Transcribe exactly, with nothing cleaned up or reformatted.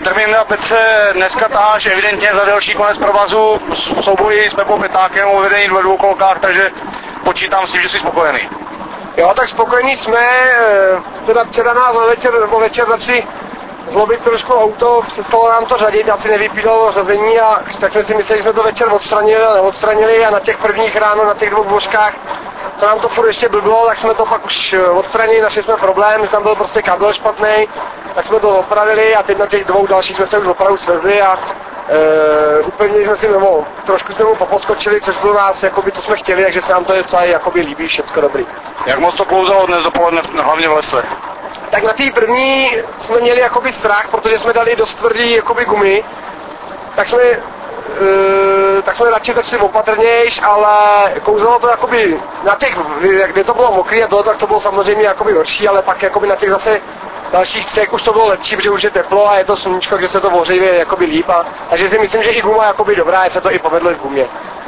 termín na Petře dneska táž evidentně za delší konec provazu, souboji s Pepou Petákem o vedení ve dvou kolkách, takže počítám s tím, že jsi spokojený. Jo, tak spokojení jsme, teda včera nás večer, nebo večer začali zlobit trošku auto, přestalo nám to řadit, asi nevypídalo řazení a tak jsme si mysleli, že jsme to večer odstranili a neodstranili a na těch prvních ráno, na těch dvou dvořkách, to nám to furt ještě blblo, tak jsme to pak už odstranili, našli jsme problém, že tam byl prostě kabel špatný, tak jsme to opravili a teď na těch dvou dalších jsme se už opravdu svezli a e, úplně jsme si nebo trošku jsme mu poposkočili, což bylo nás, jakoby, co jsme chtěli, takže se nám to je celé jakoby líbí, všecko dobrý. Jak moc to klouzalo dnes dopoledne, hlavně v lese? Tak na té první jsme měli jakoby strach, protože jsme dali dost tvrdý jakoby gumy, tak jsme, e, tak jsme radši začali opatrnějš, ale kouzalo to jakoby na těch, kde to bylo mokrý a to, tak to bylo samozřejmě jakoby horší, ale pak jakoby na těch zase dalších třech už to bylo lepší, protože už je teplo a je to sluníčko, kde se to ohřeje jakoby líp a takže si myslím, že i guma je jakoby dobrá, že se to i povedlo i v gumě.